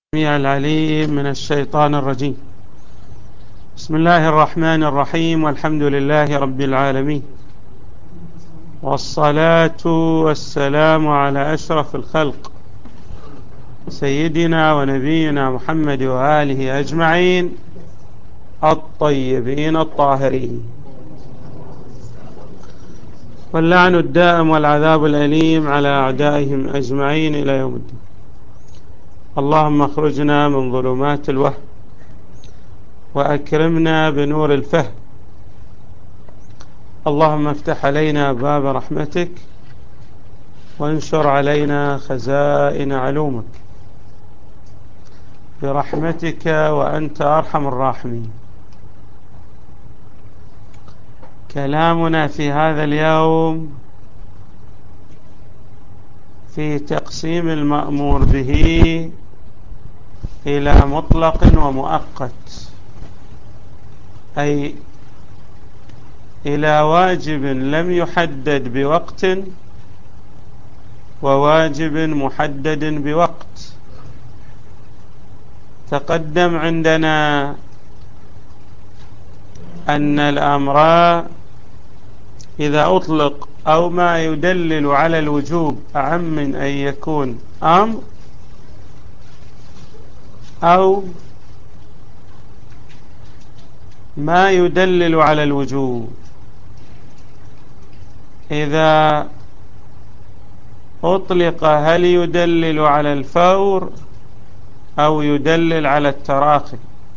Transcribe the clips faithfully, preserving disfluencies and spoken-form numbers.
السميع العليم من الشيطان الرجيم. بسم الله الرحمن الرحيم، والحمد لله رب العالمين، والصلاة والسلام على أشرف الخلق سيدنا ونبينا محمد وآله أجمعين الطيبين الطاهرين، واللعن الدائم والعذاب الأليم على أعدائهم أجمعين إلى يوم الدين. اللهم اخرجنا من ظلمات الوهم وأكرمنا بنور الفهم. اللهم افتح علينا باب رحمتك وانشر علينا خزائن علومك برحمتك وأنت أرحم الراحمين. كلامنا في هذا اليوم في تقسيم المأمور به إلى مطلق ومؤقت، أي إلى واجب لم يحدد بوقت وواجب محدد بوقت. تقدم عندنا أن الأمر إذا أطلق أو ما يدلل على الوجوب أعم من أن يكون أمر، أو ما يدلل على الوجوب إذا أطلق هل يدلل على الفور أو يدلل على التراخي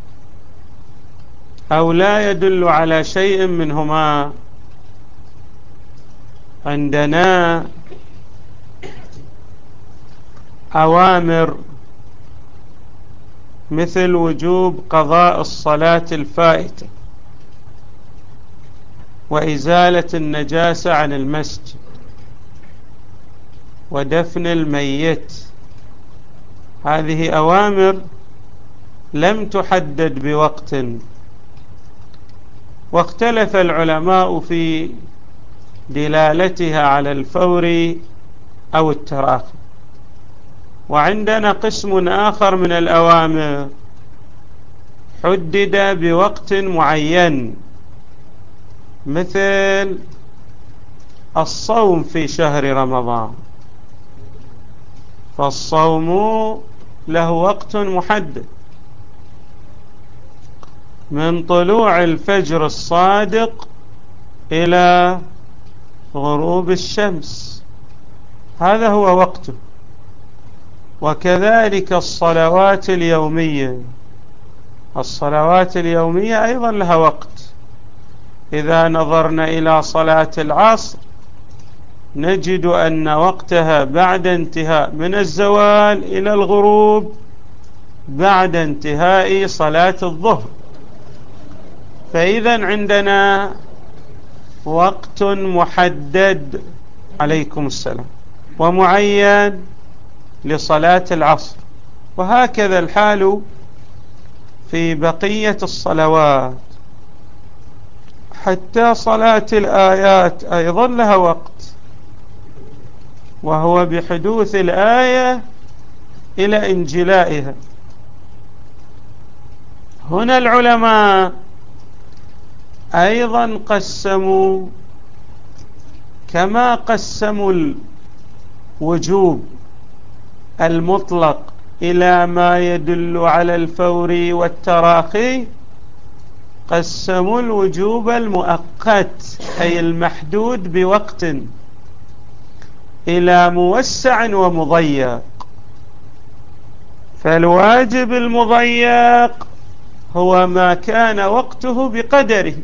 أو لا يدل على شيء منهما. عندنا أوامر مثل وجوب قضاء الصلاة الفائتة وإزالة النجاسة عن المسجد ودفن الميت، هذه أوامر لم تحدد بوقت، واختلف العلماء في دلالتها على الفور أو التراخي. وعندنا قسم آخر من الأوامر حدد بوقت معين، مثل الصوم في شهر رمضان، فالصوم له وقت محدد من طلوع الفجر الصادق إلى غروب الشمس، هذا هو وقته. وكذلك الصلوات اليومية، الصلوات اليومية أيضا لها وقت. إذا نظرنا إلى صلاة العصر نجد أن وقتها بعد انتهاء من الزوال إلى الغروب بعد انتهاء صلاة الظهر. فإذا عندنا وقت محدد عليكم السلام ومعين لصلاة العصر، وهكذا الحال في بقية الصلوات. حتى صلاة الآيات أيضا لها وقت، وهو بحدوث الآية إلى انجلائها. هنا العلماء أيضا قسموا كما قسموا الوجوب المطلق إلى ما يدل على الفور والتراخي، قسموا الوجوب المؤقت أي المحدود بوقت إلى موسع ومضيق. فالواجب المضيق هو ما كان وقته بقدره،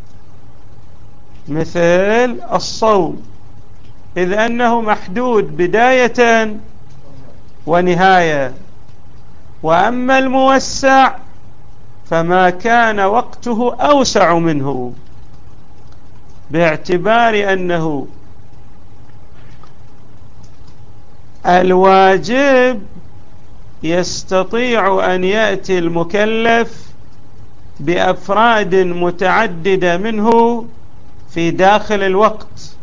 مثل الصوم، إذ أنه محدود بداية ونهاية. وأما الموسع فما كان وقته أوسع منه، باعتبار أنه الواجب يستطيع أن يأتي المكلف بأفراد متعددة منه في داخل الوقت.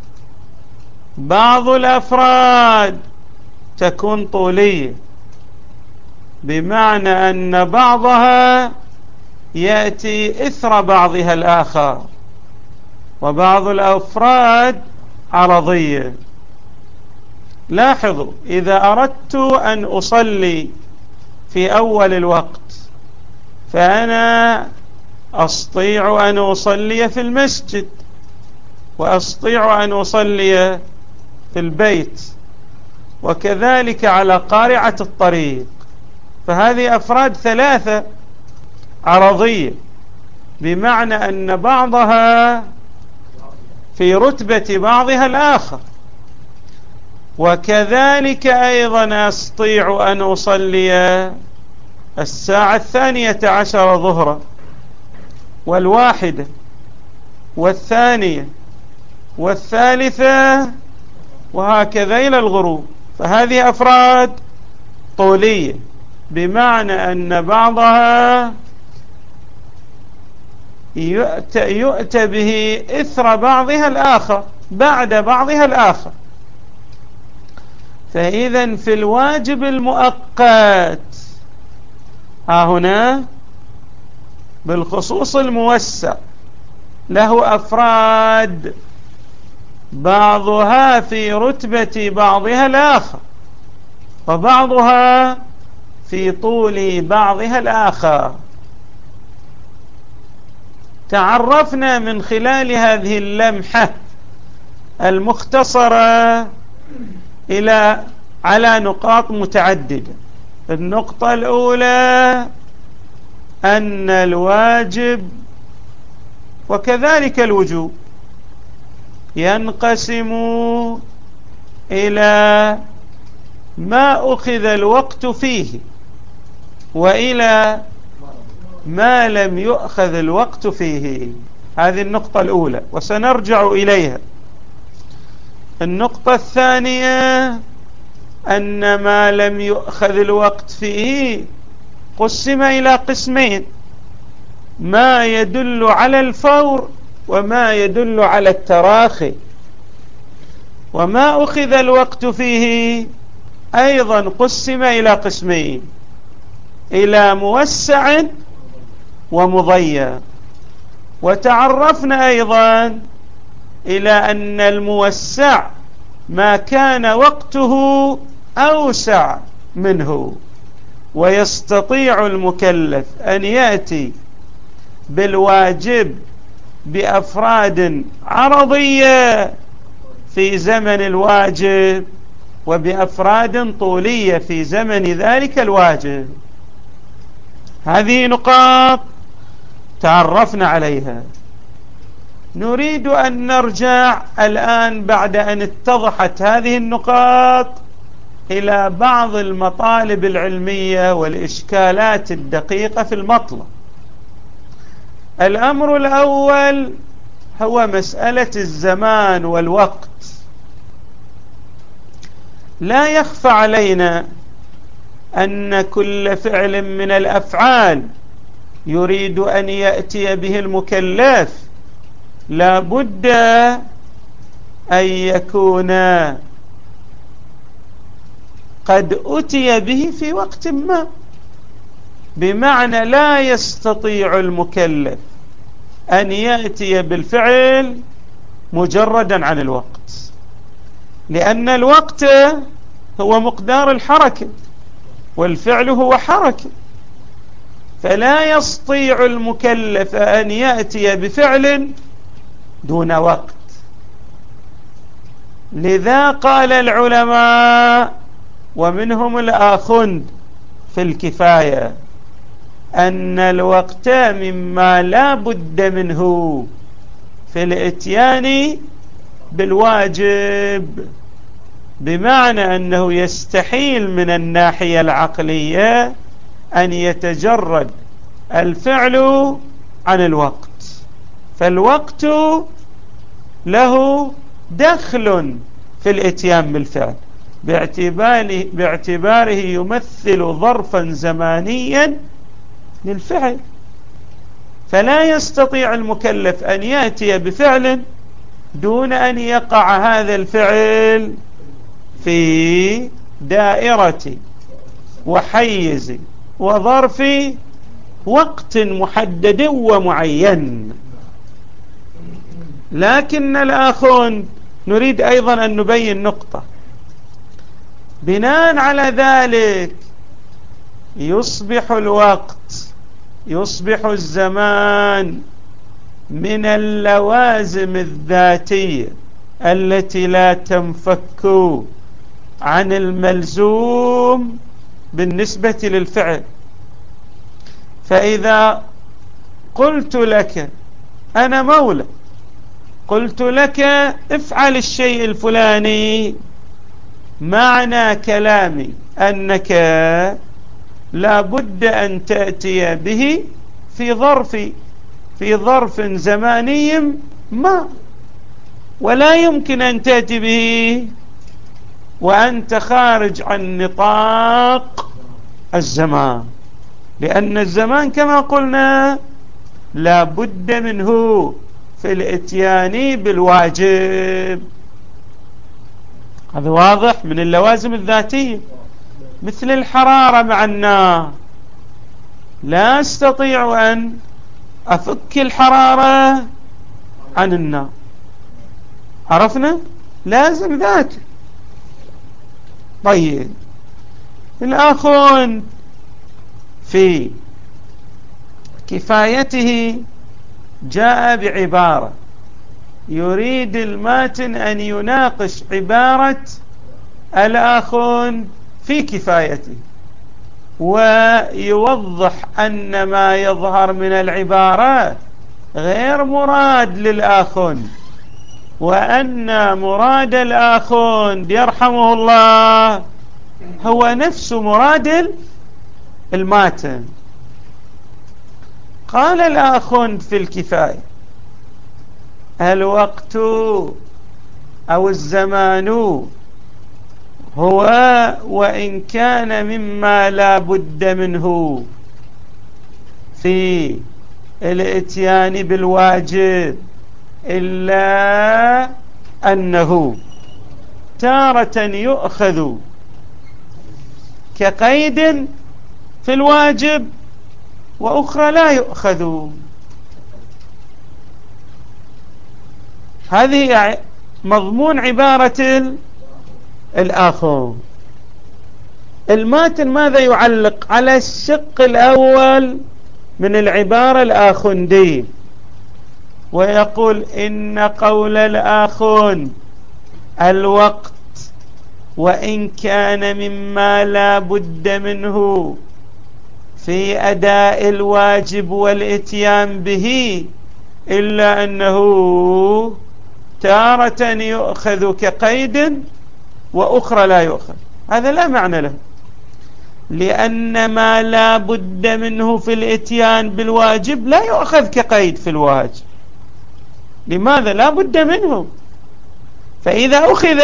بعض الأفراد تكون طولية، بمعنى أن بعضها يأتي إثر بعضها الآخر، وبعض الأفراد عرضية. لاحظوا، إذا أردت أن أصلي في أول الوقت فأنا أستطيع أن أصلي في المسجد، وأستطيع أن أصلي في البيت، وكذلك على قارعة الطريق. فهذه أفراد ثلاثة عرضية، بمعنى أن بعضها في رتبة بعضها الآخر. وكذلك أيضا أستطيع أن أصلي الساعة الثانية عشر ظهرا، والواحدة، والثانية، والثالثة، وهكذا إلى الغروب. فهذه أفراد طولية، بمعنى أن بعضها يؤتى, يؤتى به إثر بعضها الآخر، بعد بعضها الآخر. فإذا في الواجب المؤقت ها هنا بالخصوص الموسع له أفراد، بعضها في رتبة بعضها الآخر، وبعضها في طول بعضها الآخر. تعرفنا من خلال هذه اللمحة المختصرة إلى على نقاط متعددة. النقطة الأولى أن الواجب وكذلك الوجوب ينقسم إلى ما أخذ الوقت فيه، وإلى ما لم يؤخذ الوقت فيه. هذه النقطة الأولى، وسنرجع إليها. النقطة الثانية أن ما لم يؤخذ الوقت فيه قسم إلى قسمين: ما يدل على الفور، وما يدل على التراخي. وما أخذ الوقت فيه أيضا قسم إلى قسمين: إلى موسع ومضيق. وتعرفنا أيضا إلى أن الموسع ما كان وقته أوسع منه، ويستطيع المكلف أن يأتي بالواجب بأفراد عرضية في زمن الواجب، وبأفراد طولية في زمن ذلك الواجب. هذه نقاط تعرفنا عليها. نريد أن نرجع الآن بعد أن اتضحت هذه النقاط إلى بعض المطالب العلمية والإشكالات الدقيقة في المطلب. الأمر الأول هو مسألة الزمان والوقت. لا يخفى علينا أن كل فعل من الأفعال يريد أن يأتي به المكلف لا بد أن يكون قد أتي به في وقت ما، بمعنى لا يستطيع المكلف أن يأتي بالفعل مجردا عن الوقت، لأن الوقت هو مقدار الحركة، والفعل هو حركة. فلا يستطيع المكلف أن يأتي بفعل دون وقت. لذا قال العلماء ومنهم الآخند في الكفاية أن الوقت مما لا بد منه في الإتيان بالواجب، بمعنى أنه يستحيل من الناحية العقلية أن يتجرد الفعل عن الوقت. فالوقت له دخل في الإتيان بالفعل باعتباره, باعتباره يمثل ظرفا زمانيا للفعل. فلا يستطيع المكلف أن يأتي بفعل دون أن يقع هذا الفعل في دائرة وحيز وظرف وقت محدد ومعين. لكن الآخوند نريد أيضا أن نبين نقطة. بناء على ذلك يصبح الوقت، يصبح الزمان من اللوازم الذاتية التي لا تنفك عن الملزوم بالنسبة للفعل. فإذا قلت لك أنا مولى، قلت لك افعل الشيء الفلاني، معنى كلامي أنك لا بد أن تأتي به في ظرف في ظرف زماني ما، ولا يمكن أن تأتي به وأنت خارج عن نطاق الزمان، لأن الزمان كما قلنا لا بد منه في الاتيان بالواجب. هذا واضح من اللوازم الذاتية. مثل الحرارة مع النار، لا أستطيع أن أفك الحرارة عن النار، عرفنا؟ لازم ذاك. طيب الآخون في كفايته جاء بعبارة يريد الماتن أن يناقش عبارة الآخون في كفايته، ويوضح أن ما يظهر من العبارة غير مراد للآخون، وأن مراد الآخون يرحمه الله هو نفس مراد الماتن. قال الآخون في الكفاية: الوقت أو الزمان هو وإن كان مما لا بد منه في الاتيان بالواجب، إلا أنه تارة يؤخذ كقيد في الواجب وأخرى لا يؤخذ. هذه مضمون عبارة الآخر. الماتن ماذا يعلق على الشق الأول من العبارة الآخندية، ويقول إن قول الآخون الوقت وإن كان مما لا بد منه في أداء الواجب والإتيان به، إلا أنه تارة يؤخذ كقيد وأخرى لا يؤخذ. هذا لا معنى له، لأن ما لا بد منه في الإتيان بالواجب لا يؤخذ كقيد في الواجب. لماذا؟ لا بد منه. فإذا أخذ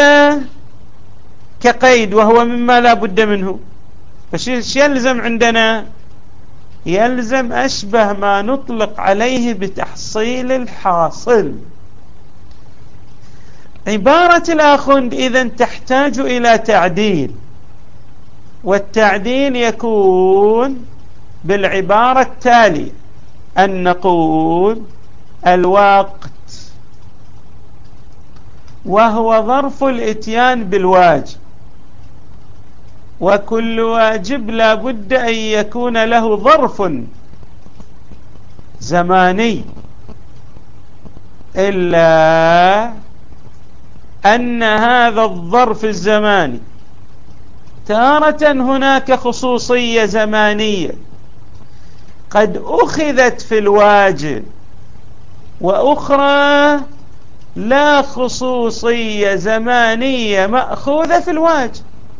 كقيد وهو مما لا بد منه، فش يلزم عندنا؟ يلزم أشبه ما نطلق عليه بتحصيل الحاصل. عبارة الآخوند إذن تحتاج إلى تعديل، والتعديل يكون بالعبارة التالية: أن نقول الوقت وهو ظرف الإتيان بالواجب، وكل واجب لا بد أن يكون له ظرف زماني، إلا أن هذا الظرف الزماني تارة هناك خصوصية زمانية قد أخذت في الواجب، وأخرى لا خصوصية زمانية مأخوذة في الواجب.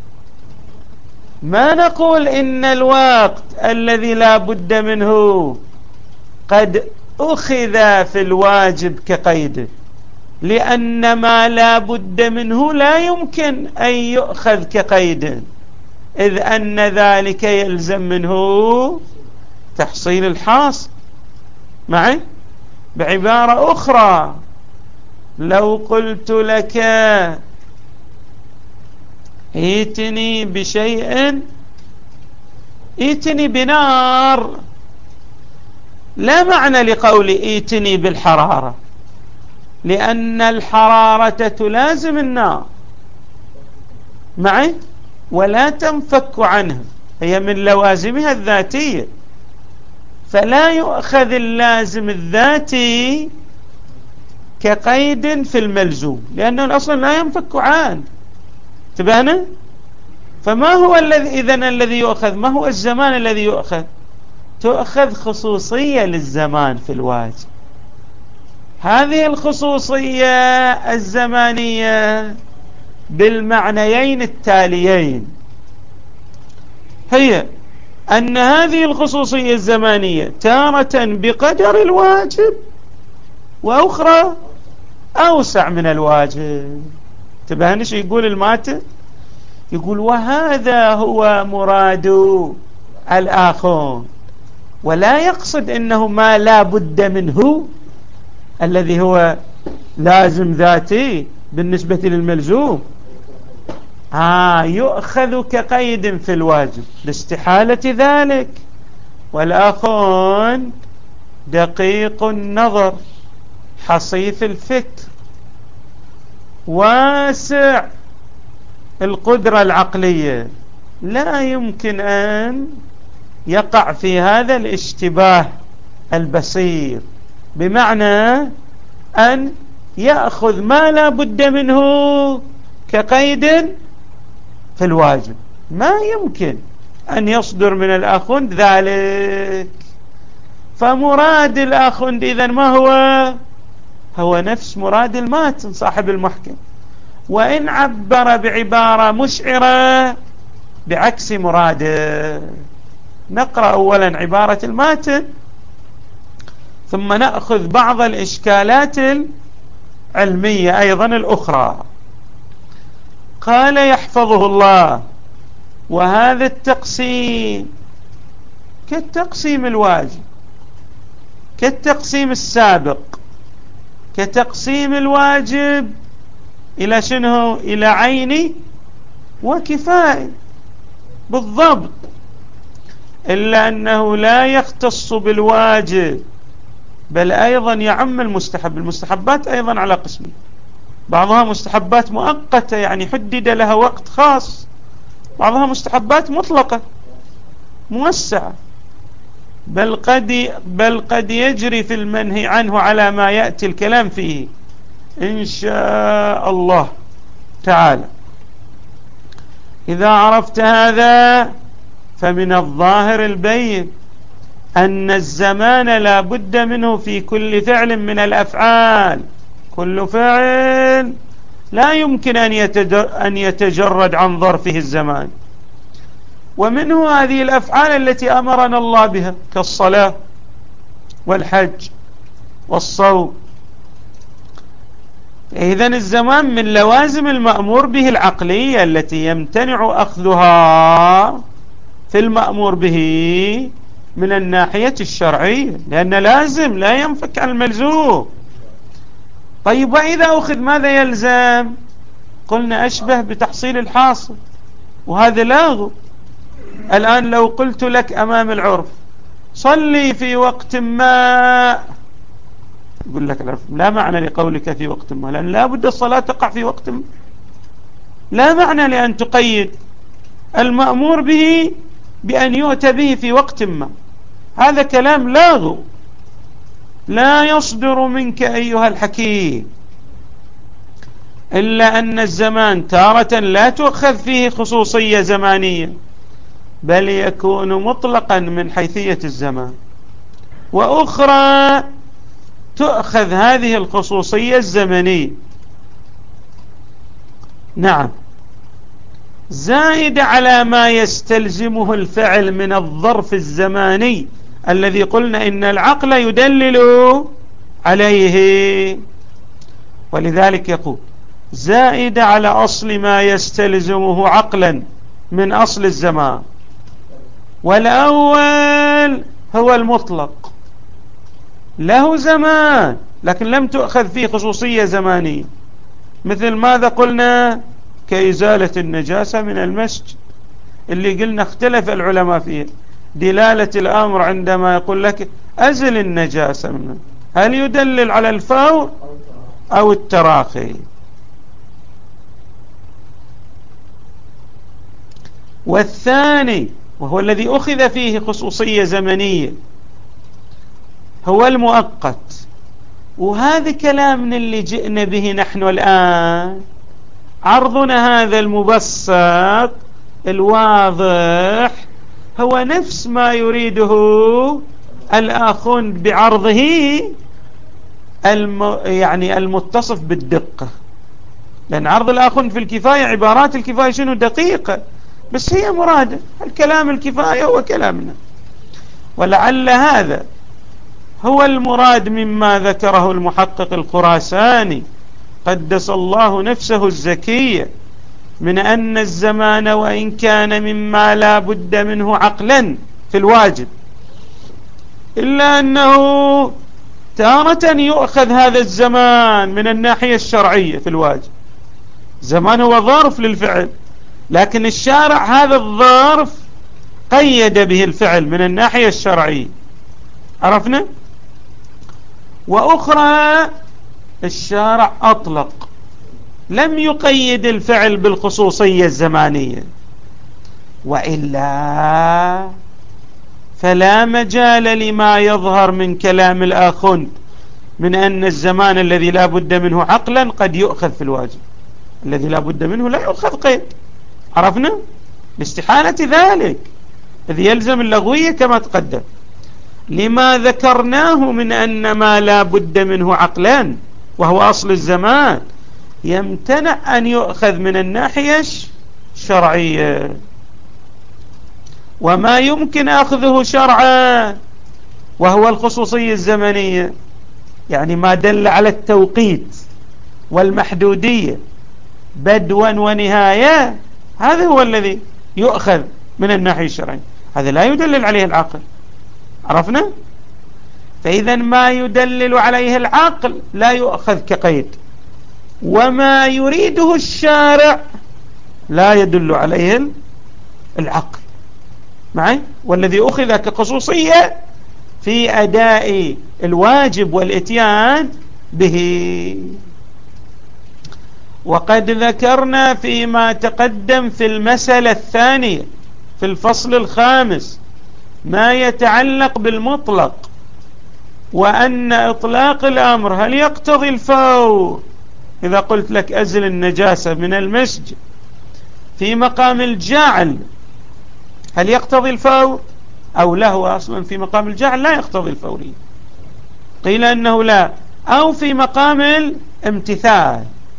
ما نقول إن الوقت الذي لا بد منه قد أخذ في الواجب كقيد، لأن ما لا بد منه لا يمكن أن يؤخذ كقيد، إذ أن ذلك يلزم منه تحصيل الحاصل. معي؟ بعبارة أخرى، لو قلت لك ائتني بشيء ائتني بنار لا معنى لقول ائتني بالحرارة، لأن الحرارة تلازم النار معي ولا تنفك عنها، هي من لوازمها الذاتية، فلا يؤخذ اللازم الذاتي كقيد في الملزوم، لأنه أصلا لا ينفك عنه. تبهنا؟ فما هو الذي إذن الذي يؤخذ؟ ما هو الزمان الذي يؤخذ؟ تؤخذ خصوصية للزمان في الواجب. هذه الخصوصية الزمانية بالمعنيين التاليين، هي أن هذه الخصوصية الزمانية تارة بقدر الواجب، وأخرى أوسع من الواجب. تبهنش يقول الماتن؟ يقول وهذا هو مراد الآخون، ولا يقصد إنه ما لا بد منه الذي هو لازم ذاتي بالنسبة للملزوم، آه يؤخذ كقيد في الواجب لاستحالة ذلك. والآخون دقيق النظر حصيف الفكر واسع القدرة العقلية، لا يمكن أن يقع في هذا الاشتباه البصير، بمعنى أن يأخذ ما لا بد منه كقيد في الواجب. ما يمكن أن يصدر من الآخوند ذلك. فمراد الآخوند إذن ما هو؟ هو نفس مراد الماتن صاحب المحكم، وإن عبر بعبارة مشعرة بعكس مراده. نقرأ أولا عبارة الماتن ثم نأخذ بعض الإشكالات العلمية أيضا الأخرى. قال يحفظه الله: وهذا التقسيم كالتقسيم الواجب، كالتقسيم السابق، كتقسيم الواجب إلى شنو؟ إلى عيني وكفاية بالضبط، إلا أنه لا يختص بالواجب، بل أيضا يعم المستحب. المستحبات أيضا على قسمين، بعضها مستحبات مؤقتة يعني حدد لها وقت خاص، بعضها مستحبات مطلقة موسعة، بل قد, بل قد يجري في المنهي عنه على ما يأتي الكلام فيه إن شاء الله تعالى. إذا عرفت هذا فمن الظاهر البين أن الزمان لا بد منه في كل فعل من الأفعال. كل فعل لا يمكن أن يتجرد عن ظرفه الزمان، ومنه هذه الأفعال التي أمرنا الله بها كالصلاة والحج والصوم. إذن الزمان من لوازم المأمور به العقلية التي يمتنع أخذها في المأمور به من الناحية الشرعية، لأن لازم لا ينفك عن الملزوم. طيب وإذا أخذ ماذا يلزم؟ قلنا أشبه بتحصيل الحاصل، وهذا لاغو. الآن لو قلت لك أمام العرف صلي في وقت ما، يقول لك العرف لا معنى لقولك في وقت ما، لأن لا بد الصلاة تقع في وقت ما. لا معنى لأن تقيد المأمور به بأن يؤتى به في وقت ما، هذا كلام لاغو لا يصدر منك أيها الحكيم، إلا أن الزمان تارة لا تؤخذ فيه خصوصية زمانية، بل يكون مطلقا من حيثية الزمان، وأخرى تؤخذ هذه الخصوصية الزمنية نعم زائد على ما يستلزمه الفعل من الظرف الزماني الذي قلنا إن العقل يدلل عليه. ولذلك يقول زائد على أصل ما يستلزمه عقلا من أصل الزمان. والأول هو المطلق، له زمان لكن لم تؤخذ فيه خصوصية زمانية، مثل ماذا قلنا؟ كإزالة النجاسة من المسجد، اللي قلنا اختلف العلماء فيه دلالة الأمر عندما يقول لك أزل النجاسة منه، هل يدلل على الفور أو التراخي؟ والثاني وهو الذي أخذ فيه خصوصية زمنية هو المؤقت، وهذا كلامنا اللي جئنا به نحن الآن، عرضنا هذا المبسط الواضح هو نفس ما يريده الآخون بعرضه الم يعني المتصف بالدقة، لأن عرض الآخون في الكفاية عبارات الكفاية شنو دقيقة، بس هي مرادة الكلام الكفاية هو كلامنا، ولعل هذا هو المراد مما ذكره المحقق الخراساني قدس الله نفسه الزكية، من أن الزمان وإن كان مما لا بد منه عقلا في الواجب، إلا أنه تارة يؤخذ هذا الزمان من الناحية الشرعية في الواجب، زمان هو ظرف للفعل، لكن الشارع هذا الظرف قيد به الفعل من الناحية الشرعية، عرفنا؟ وأخرى الشارع أطلق، لم يقيد الفعل بالخصوصية الزمانية، وإلا فلا مجال لما يظهر من كلام الآخون من أن الزمان الذي لا بد منه عقلا قد يؤخذ في الواجب، الذي لا بد منه لا يؤخذ قيد، عرفنا؟ لاستحالة ذلك إذ يلزم اللغوية كما تقدم، لما ذكرناه من أن ما لا بد منه عقلا وهو أصل الزمان يمتنع أن يؤخذ من الناحية الشرعية، وما يمكن أخذه شرعا وهو الخصوصية الزمنية، يعني ما دل على التوقيت والمحدودية بدوا ونهاية، هذا هو الذي يؤخذ من الناحية الشرعية، هذا لا يدلل عليه العقل، عرفنا؟ فإذا ما يدلل عليه العقل لا يؤخذ كقيد، وما يريده الشارع لا يدل عليه العقل معي، والذي أخذ كخصوصية في أداء الواجب والإتيان به. وقد ذكرنا فيما تقدم في المسألة الثانية في الفصل الخامس ما يتعلق بالمطلق، وأن إطلاق الأمر هل يقتضي الفور، إذا قلت لك أزل النجاسة من المسجد في مقام الجعل هل يقتضي الفور أو لا، هو أصلا في مقام الجعل لا يقتضي الفورية، قيل أنه لا، أو في مقام الامتثال،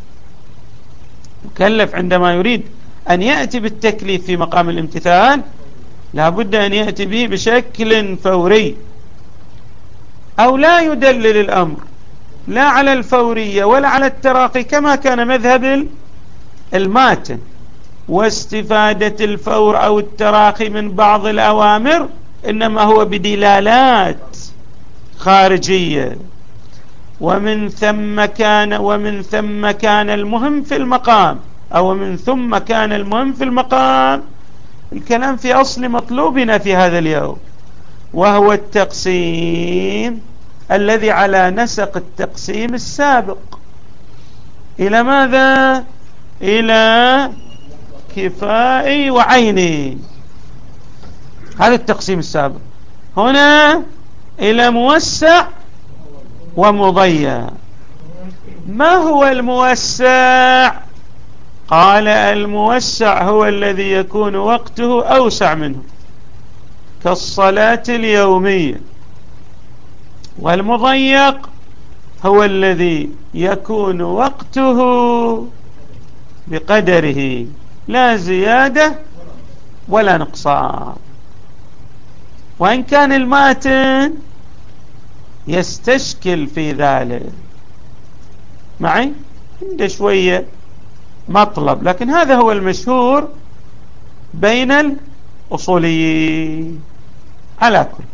مكلف عندما يريد أن يأتي بالتكليف في مقام الامتثال لا بد أن يأتي به بشكل فوري، أو لا يدلل الأمر لا على الفورية ولا على التراخي كما كان مذهب الماتن، واستفادة الفور أو التراخي من بعض الأوامر إنما هو بدلالات خارجية، ومن ثم كان ومن ثم كان المهم في المقام أو من ثم كان المهم في المقام الكلام في أصل مطلوبنا في هذا اليوم، وهو التقسيم الذي على نسق التقسيم السابق إلى ماذا؟ إلى كفائي وعيني، هذا التقسيم السابق، هنا إلى موسع ومضيع. ما هو الموسع؟ قال الموسع هو الذي يكون وقته أوسع منه كالصلاة اليومية، والمضيق هو الذي يكون وقته بقدره لا زيادة ولا نقصان. وإن كان الماتن يستشكل في ذلك معي عنده شوية مطلب، لكن هذا هو المشهور بين الأصوليين على كل.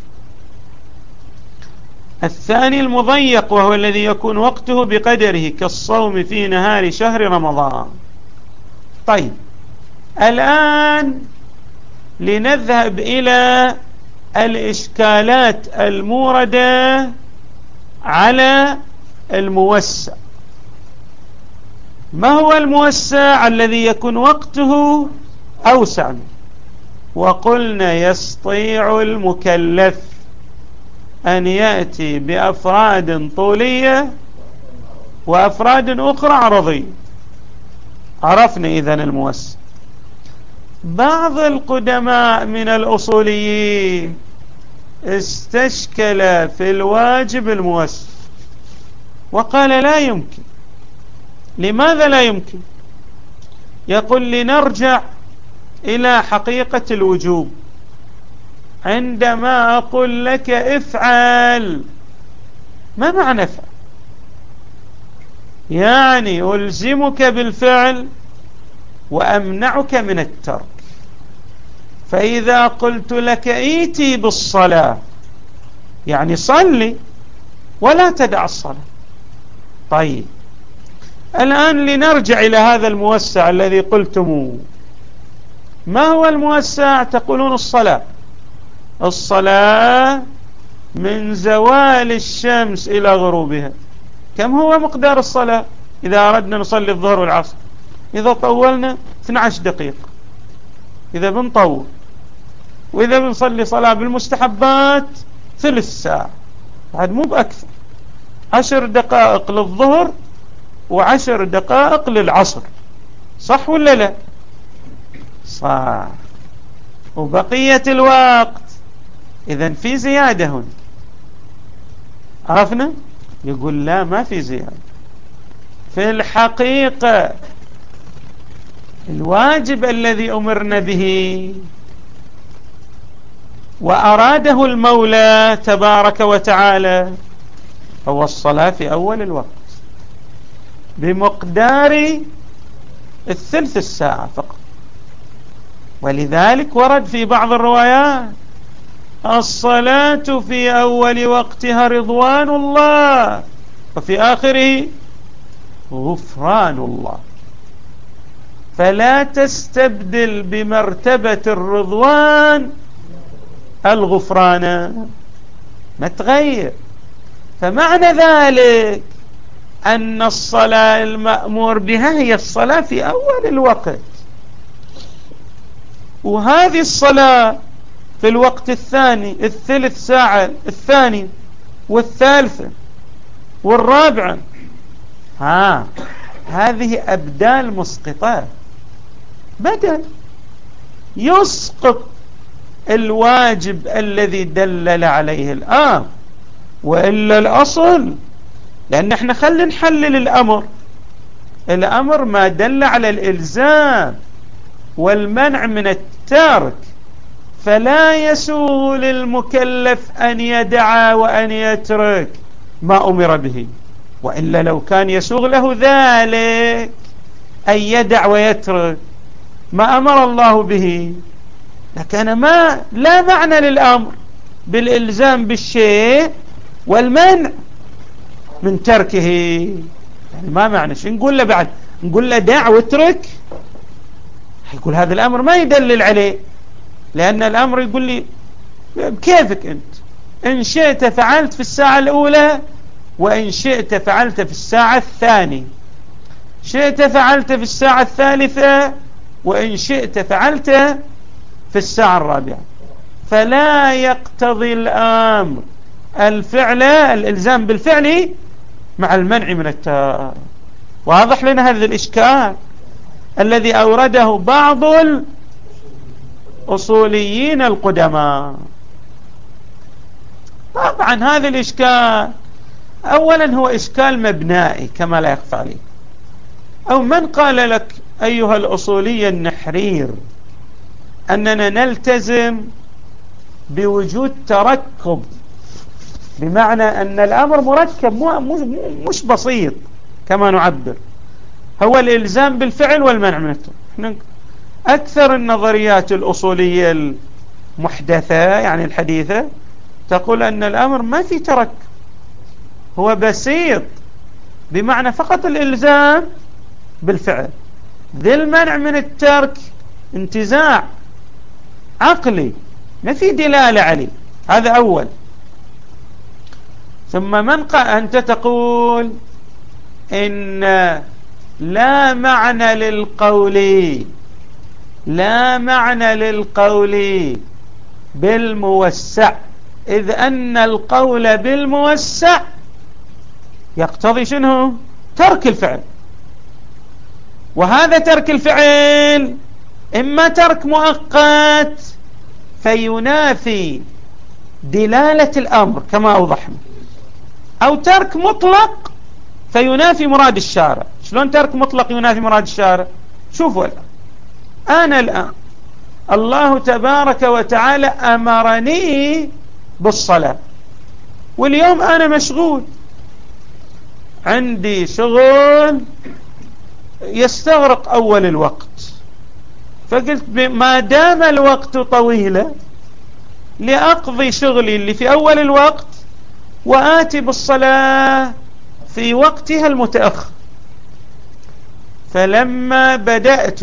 الثاني المضيق وهو الذي يكون وقته بقدره كالصوم في نهار شهر رمضان. طيب الآن لنذهب إلى الإشكالات الموردة على الموسع. ما هو الموسع الذي يكون وقته أوسع منه؟ وقلنا يستطيع المكلف أن يأتي بأفراد طولية وأفراد أخرى عرضية. عرفنا إذن الموسع. بعض القدماء من الأصوليين استشكل في الواجب الموسع وقال لا يمكن. لماذا لا يمكن؟ يقول لنرجع إلى حقيقة الوجوب. عندما أقول لك افعل، ما معنى افعل؟ يعني ألزمك بالفعل وأمنعك من الترك. فإذا قلت لك ائتي بالصلاة يعني صلي ولا تدع الصلاة. طيب الآن لنرجع إلى هذا الموسع الذي قلتموه. ما هو الموسع؟ تقولون الصلاة. الصلاة من زوال الشمس إلى غروبها. كم هو مقدار الصلاة إذا أردنا نصلي الظهر والعصر؟ إذا طولنا اثنتي عشرة دقيقة إذا بنطول، وإذا بنصلي صلاة بالمستحبات ثلث ساعة، بعد مو بأكثر. عشر دقائق للظهر وعشر دقائق للعصر، صح ولا لا؟ صح. وبقية الوقت إذن في زيادة هنا. عرفنا؟ يقول لا، ما في زيادة. في الحقيقة الواجب الذي أمرنا به وأراده المولى تبارك وتعالى هو الصلاة في أول الوقت بمقدار الثلث الساعة فقط. ولذلك ورد في بعض الروايات الصلاة في أول وقتها رضوان الله وفي آخره غفران الله. فلا تستبدل بمرتبة الرضوان الغفران، ما تغير. فمعنى ذلك أن الصلاة المأمور بها هي الصلاة في أول الوقت، وهذه الصلاة في الوقت الثاني، الثلث ساعة الثاني والثالثة والرابعة، ها هذه أبدال مسقطات، بدل يسقط الواجب الذي دلل عليه الآن. وإلا الأصل، لأن احنا خلينا نحلل الأمر. الأمر ما دل على الإلزام والمنع من الترك، فلا يسوغ للمكلف أن يدع وأن يترك ما أمر به. وإلا لو كان يسوغ له ذلك أن يدع ويترك ما أمر الله به لكان ما لا معنى للأمر بالإلزام بالشيء والمنع من تركه. يعني ما معنى شيء نقول له بعد، نقول له دع واترك، يقول هذا الأمر ما يدلل عليه، لأن الأمر يقول لي بكيفك أنت، إن شئت فعلت في الساعة الأولى وإن شئت فعلت في الساعة الثانية، شئت فعلت في الساعة الثالثة وإن شئت فعلت في الساعة الرابعة. فلا يقتضي الأمر الفعل الإلزام بالفعل مع المنع من الترك. واضح لنا هذا الإشكال الذي أورده بعض الأصوليين القدماء. طبعا هذا الإشكال أولا هو إشكال مبنائي كما لا يخفى عليه. أو من قال لك أيها الأصولي النحرير أننا نلتزم بوجود تركب، بمعنى أن الأمر مركب مش بسيط كما نعبر، هو الإلزام بالفعل والمنع من الترك. أكثر النظريات الأصولية المحدثة يعني الحديثة تقول أن الأمر ما في تركب، هو بسيط، بمعنى فقط الإلزام بالفعل، ذي المنع من الترك انتزاع عقلي ما في دلالة عليه. هذا أول. ثم من قال أنت تقول إن لا معنى للقول لا معنى للقول بالموسع، إذ أن القول بالموسع يقتضي شنو؟ ترك الفعل، وهذا ترك الفعل إما ترك مؤقت فينافي دلالة الأمر كما أوضحنا، أو ترك مطلق فينافي مراد الشارع. شلون ترك مطلق ينافي مراد الشارع؟ شوفوا الآن، أنا الآن الله تبارك وتعالى أمرني بالصلاة، واليوم أنا مشغول، عندي شغل يستغرق أول الوقت، فقلت ما دام الوقت طويلة لأقضي شغلي اللي في أول الوقت وآتي بالصلاة في وقتها المتأخر. فلما بدأت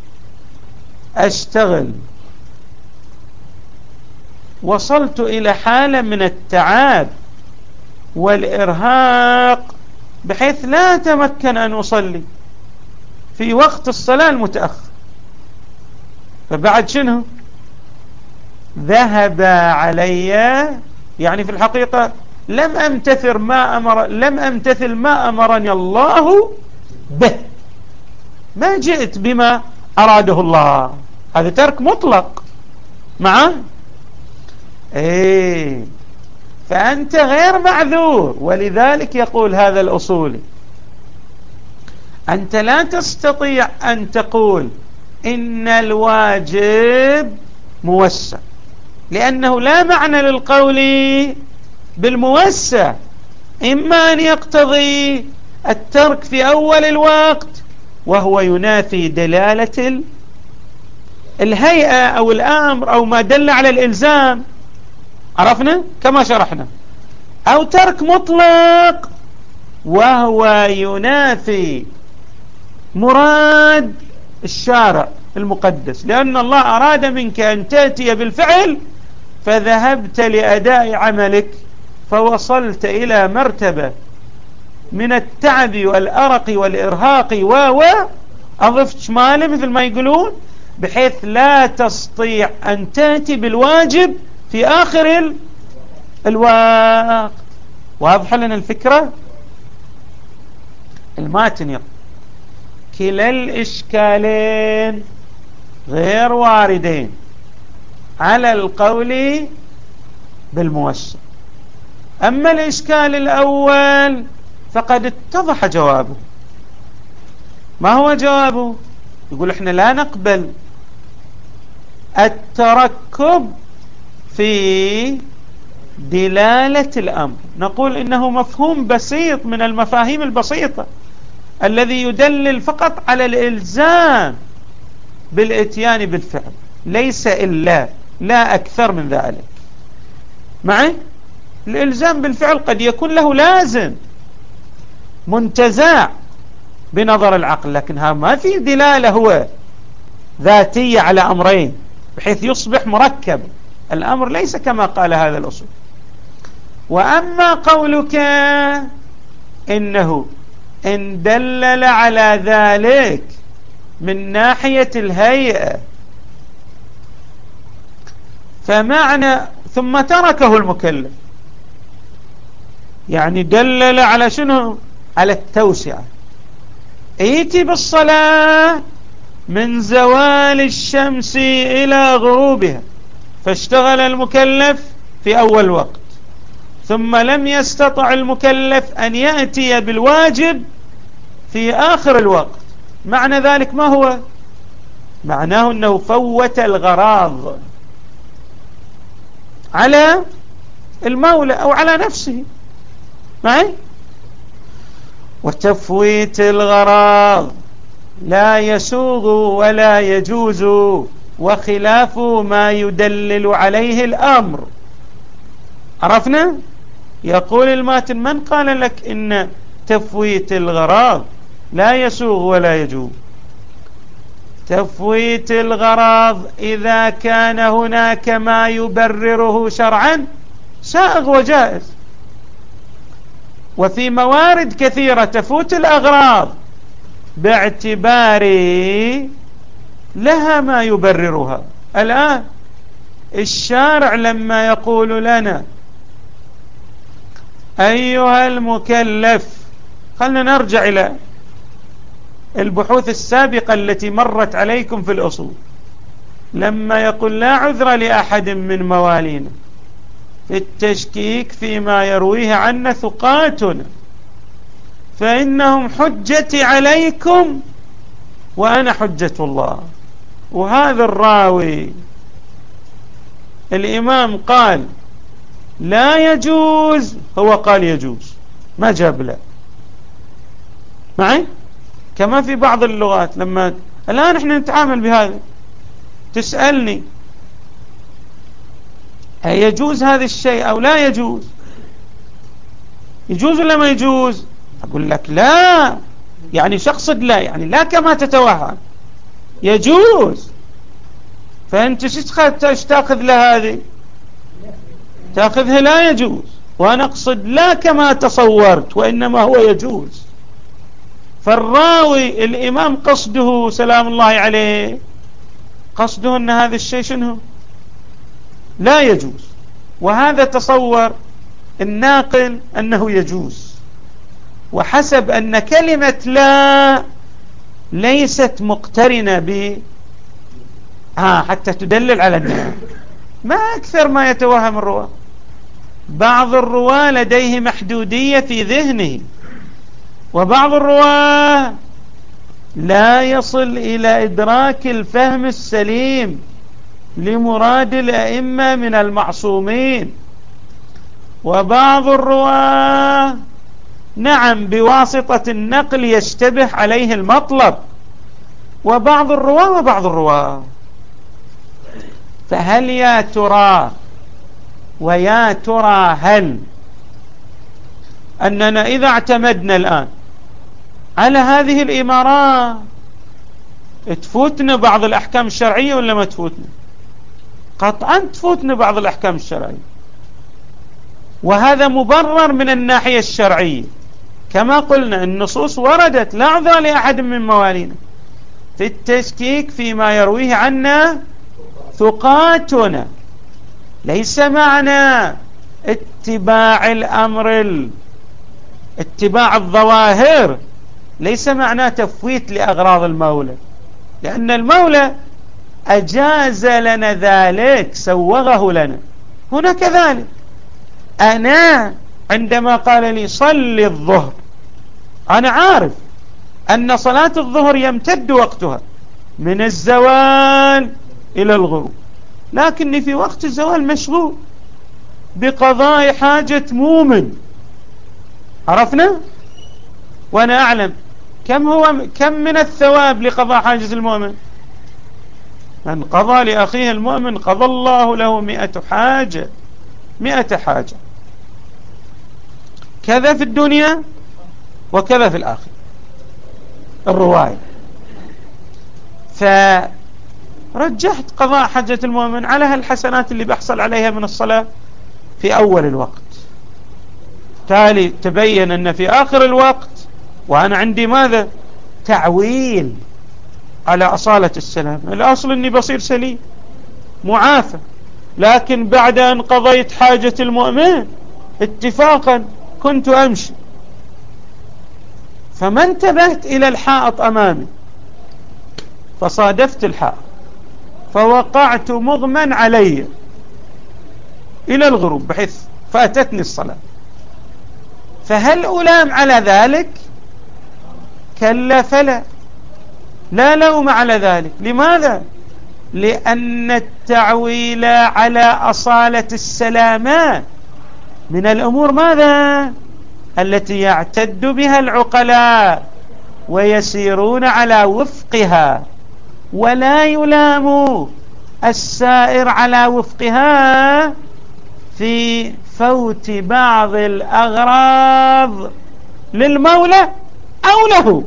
أشتغل وصلت إلى حالة من التعب والإرهاق بحيث لا أتمكن أن أصلي في وقت الصلاة المتأخر، فبعد شنو؟ ذهب علي، يعني في الحقيقة لم أمتثل ما أمر لم أمتثل ما أمرني الله به، ما جئت بما أراده الله. هذا ترك مطلق معه. إيه، فأنت غير معذور. ولذلك يقول هذا الأصولي أنت لا تستطيع أن تقول إن الواجب موسع، لأنه لا معنى للقول بالموسع، إما أن يقتضي الترك في أول الوقت وهو ينافي دلالة الهيئة أو الأمر أو ما دل على الإلزام، عرفنا كما شرحنا، أو ترك مطلق وهو ينافي مراد الشارع المقدس، لأن الله أراد منك أن تأتي بالفعل فذهبت لأداء عملك فوصلت إلى مرتبة من التعب والأرق والإرهاق و أضفت شماله مثل ما يقولون، بحيث لا تستطيع أن تأتي بالواجب في آخر الوقت. واضح لنا الفكرة؟ الماتن يقول كلا الإشكالين غير واردين على القول بالموسع. أما الإشكال الأول فقد اتضح جوابه. ما هو جوابه؟ يقول احنا لا نقبل التركب في دلالة الأمر، نقول إنه مفهوم بسيط من المفاهيم البسيطة الذي يدلل فقط على الإلزام بالإتيان بالفعل، ليس إلا، لا أكثر من ذلك. معي؟ الإلزام بالفعل قد يكون له لازم منتزع بنظر العقل، لكنها ما في دلالة هو ذاتية على أمرين بحيث يصبح مركب. الأمر ليس كما قال هذا الأصول. وأما قولك إنه إن دلل على ذلك من ناحية الهيئة فمعنى ثم تركه المكلف، يعني دلل على شنو؟ على التوسعة. ايتي بالصلاة من زوال الشمس إلى غروبها، فاشتغل المكلف في أول وقت، ثم لم يستطع المكلف أن يأتي بالواجب في آخر الوقت. معنى ذلك ما هو؟ معناه أنه فوت الغراض على المولى أو على نفسه. معي؟ وتفويت الغراض لا يسوغ ولا يجوز، وخلاف ما يدلل عليه الأمر. عرفنا؟ يقول الماتن من قال لك إن تفويت الغراض لا يسوغ ولا يجوز؟ تفويت الغراض إذا كان هناك ما يبرره شرعا سائغ وجائز. وفي موارد كثيرة تفوت الأغراض باعتبار لها ما يبررها. الآن الشارع لما يقول لنا أيها المكلف، خلنا نرجع إلى البحوث السابقة التي مرت عليكم في الأصول، لما يقول لا عذر لأحد من موالينا في التشكيك فيما يرويه عنا ثقاتنا فإنهم حجتي عليكم وأنا حجة الله. وهذا الراوي الإمام قال لا يجوز، هو قال يجوز، ما جاب لا معي. كما في بعض اللغات لما الآن احنا نتعامل بهذا، تسألني هل يجوز هذا الشيء أو لا يجوز، يجوز ولا ما يجوز؟ أقول لك لا، يعني شخصد لا، يعني لا كما تتوهم، يجوز. فأنت ايش تأخذ لهذه؟ تأخذها لا يجوز، وأنا أقصد لا كما تصورت وإنما هو يجوز. فالراوي الإمام قصده سلام الله عليه، قصده أن هذا الشيء شنو؟ لا يجوز. وهذا تصور الناقل أنه يجوز، وحسب أن كلمة لا ليست مقترنة ب آه حتى تدلل على النهي، ما أكثر ما يتوهم الرواة. بعض الرواة لديه محدودية في ذهنه، وبعض الرواة لا يصل إلى إدراك الفهم السليم لمراد الأئمة من المعصومين، وبعض الرواة نعم بواسطة النقل يشتبه عليه المطلب، وبعض الرواة وبعض الرواة. فهل يا ترى ويا ترى هل أننا إذا اعتمدنا الآن على هذه الإمارات تفوتنا بعض الأحكام الشرعية ولا ما تفوتنا؟ قطعا تفوتنا بعض الأحكام الشرعية، وهذا مبرر من الناحية الشرعية. كما قلنا النصوص وردت لا عذر لأحد من موالينا في التشكيك فيما يرويه عنا ثقاتنا. ليس معنى اتباع الأمر اتباع الظواهر، ليس معنى تفويت لأغراض المولى، لأن المولى أجاز لنا ذلك، سوغه لنا. هنا كذلك أنا عندما قال لي صل الظهر، أنا عارف أن صلاة الظهر يمتد وقتها من الزوال إلى الغروب، لكني في وقت الزوال مشغول بقضاء حاجة مؤمن، عرفنا؟ وأنا أعلم كم هو كم من الثواب لقضاء حاجة المؤمن. من قضى لأخيه المؤمن قضى الله له مئة حاجة، مئة حاجة، كذا في الدنيا وكذا في الآخرة الرواية. فرجحت قضاء حاجة المؤمن على هالحسنات اللي بحصل عليها من الصلاة في أول الوقت. تالي تبين أن في آخر الوقت وأنا عندي ماذا؟ تعويل على أصالة السلام. الأصل أني بصير سليم معافى، لكن بعد أن قضيت حاجة المؤمن اتفاقا كنت أمشي، فما انتبهت إلى الحائط أمامي فصادفت الحائط فوقعت مغمى علي إلى الغروب بحيث فاتتني الصلاة. فهل ألام على ذلك؟ كلا فلا، لا لوم على ذلك. لماذا؟ لأن التعويل على أصالة السلامات من الأمور ماذا؟ التي يعتد بها العقلاء ويسيرون على وفقها، ولا يلام السائر على وفقها في فوت بعض الأغراض للمولى أو له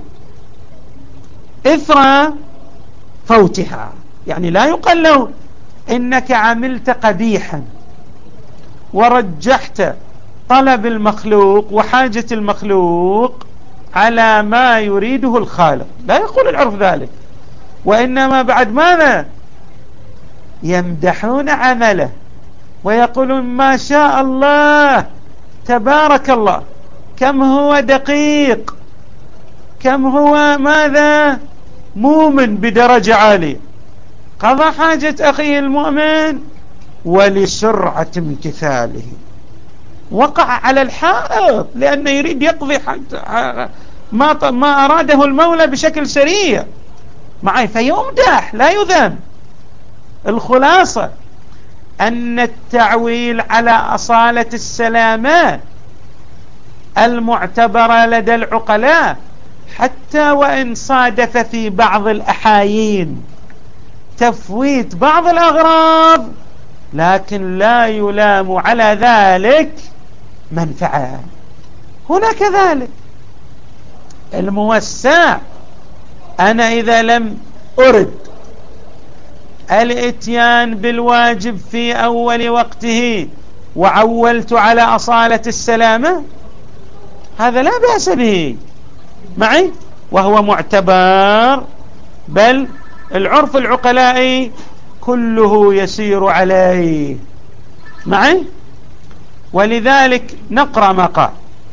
إثر فوتها. يعني لا يقال له إنك عملت قبيحا ورجحت طلب المخلوق وحاجة المخلوق على ما يريده الخالق. لا يقول العرف ذلك، وإنما بعد ماذا؟ يمدحون عمله ويقولون ما شاء الله تبارك الله، كم هو دقيق، كم هو ماذا مؤمن بدرجة عالية، قضى حاجة أخيه المؤمن ولسرعة امتثاله وقع على الحائط لأنه يريد يقضي ما ما أراده المولى بشكل سريع معي، فيمدح لا يذم. الخلاصة أن التعويل على أصالة السلامة المعتبرة لدى العقلاء حتى وإن صادف في بعض الأحايين تفويت بعض الأغراض، لكن لا يلام على ذلك منفعة. هنا كذلك الموسع، أنا إذا لم أرد الاتيان بالواجب في أول وقته وعولت على أصالة السلامة، هذا لا بأس به معي وهو معتبر، بل العرف العقلائي كله يسير عليه معي. ولذلك نقرأ ما قال: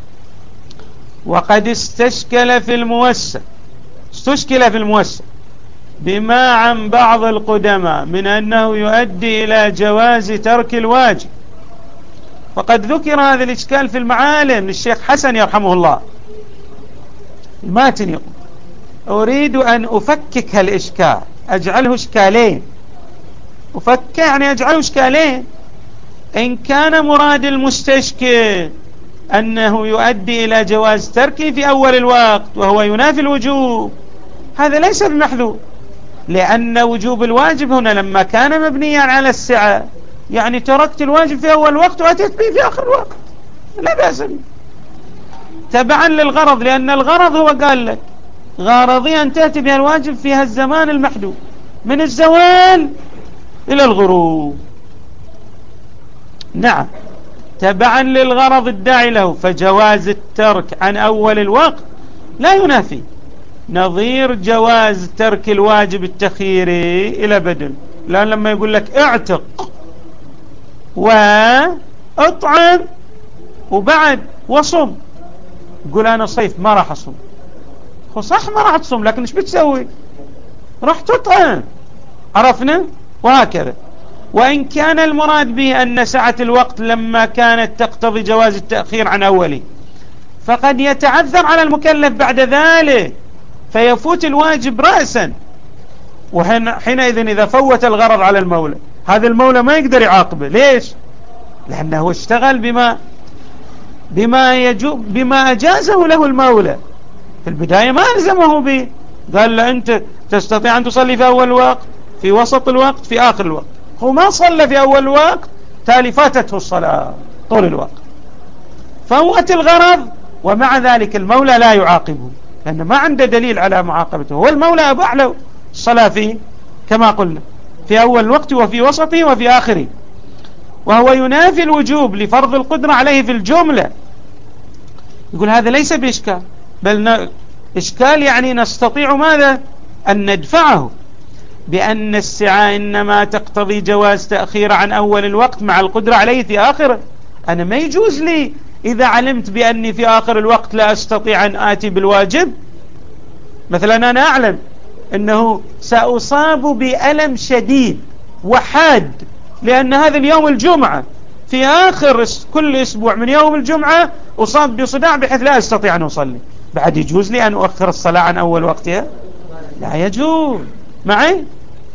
وقد استشكل في الموسع استشكل في الموسع بما عن بعض القدماء من أنه يؤدي إلى جواز ترك الواجب. وقد ذكر هذا الإشكال في المعالم للشيخ حسن يرحمه الله. الماتن يقول: أريد أن أفكك هالإشكال، أجعله إشكالين. أفكك يعني أجعله إشكالين. إن كان مراد المستشكل أنه يؤدي إلى جواز تركه في أول الوقت وهو ينافي الوجوب، هذا ليس بمحذور، لأن وجوب الواجب هنا لما كان مبنيا على السعة، يعني تركت الواجب في أول وقت وأتيت به في آخر الوقت، لا بأس به تبعا للغرض، لأن الغرض هو قال لك غرضي أن تأتي بها الواجب في هالزمان المحدود من الزوال إلى الغروب. نعم، تبعا للغرض الداعي له، فجواز الترك عن أول الوقت لا ينافي نظير جواز ترك الواجب التخييري إلى بدل. لأن لما يقول لك اعتق واطعم وبعد وصم، يقول أنا صيف ما راح أصوم، هو صح ما راح تصوم، لكن ايش بتسوي؟ راح تطعم، عرفنا؟ وهكذا. وإن كان المراد به أن سعة الوقت لما كانت تقتضي جواز التأخير عن أوله، فقد يتعذر على المكلف بعد ذلك فيفوت الواجب رأسا، وحينئذ إذا فوت الغرض على المولى، هذا المولى ما يقدر يعاقبه. ليش؟ لأنه اشتغل بما بما يجوب بما أجازه له المولى في البداية، ما ألزمه به، قال له أنت تستطيع أن تصلي في أول الوقت، في وسط الوقت، في آخر الوقت. هو ما صلى في أول الوقت، تالي فاتته الصلاة طول الوقت، فوت الغرض، ومع ذلك المولى لا يعاقبه لأنه ما عنده دليل على معاقبته. هو المولى أباح له الصلاة فيه كما قلنا في أول الوقت وفي وسطه وفي آخره، وهو ينافي الوجوب لفرض القدرة عليه في الجملة. يقول هذا ليس بإشكال، بل ن... إشكال يعني نستطيع ماذا؟ أن ندفعه بأن السعة إنما تقتضي جواز تأخير عن أول الوقت مع القدرة عليه في آخره. أنا ما يجوز لي إذا علمت بأني في آخر الوقت لا أستطيع أن آتي بالواجب، مثلا أنا أعلم أنه سأصاب بألم شديد وحاد لأن هذا اليوم الجمعة، في آخر كل أسبوع من يوم الجمعة أصاب بصداع بحيث لا أستطيع أن أصلي، بعد يجوز لي أن أؤخر الصلاة عن أول وقتها؟ لا يجوز معي.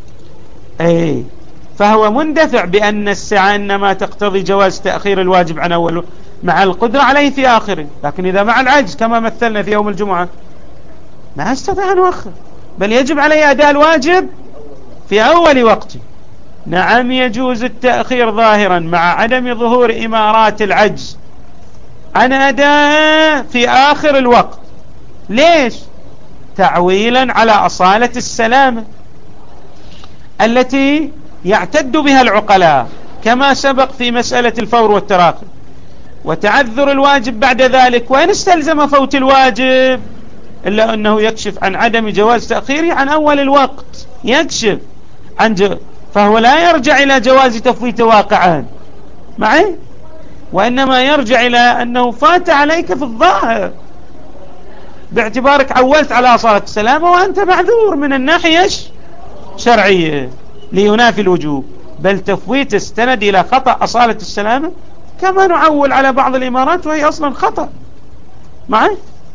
أي فهو مندفع بأن الساعة إنما تقتضي جواز تأخير الواجب عن أول مع القدرة عليه في آخره، لكن إذا مع العجز كما مثلنا في يوم الجمعة ما أستطيع أن أؤخر، بل يجب علي أداء الواجب في أول وقته. نعم يجوز التأخير ظاهرا مع عدم ظهور إمارات العجز عن أداء في آخر الوقت. ليش؟ تعويلا على أصالة السلامة التي يعتد بها العقلاء، كما سبق في مسألة الفور والتراخي. وتعذر الواجب بعد ذلك، وإن استلزم فوت الواجب إلا أنه يكشف عن عدم جواز تأخيره عن أول الوقت، يكشف عن جو... فهو لا يرجع إلى جواز تفويت واقعا معي، وإنما يرجع إلى أنه فات عليك في الظاهر باعتبارك عولت على أصالة السلامة وأنت معذور من الناحية الشرعية لينافي الوجوب. بل تفويت استند إلى خطأ أصالة السلامة كما نعول على بعض الإمارات وهي أصلا خطأ معي،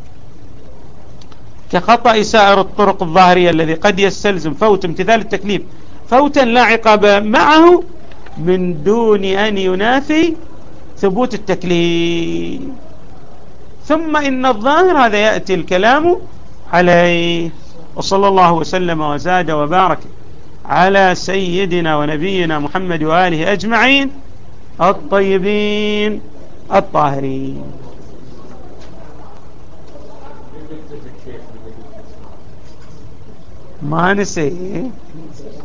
كخطأ سائر الطرق الظاهرية الذي قد يستلزم فوت امتثال التكليف فوتا لا عقاب معه من دون أن ينافي ثبوت التكليف. ثم إن الظاهر هذا يأتي الكلام عليه. وصلى الله وسلم وزاد وبارك على سيدنا ونبينا محمد وآله أجمعين الطيبين الطاهرين. ما نسي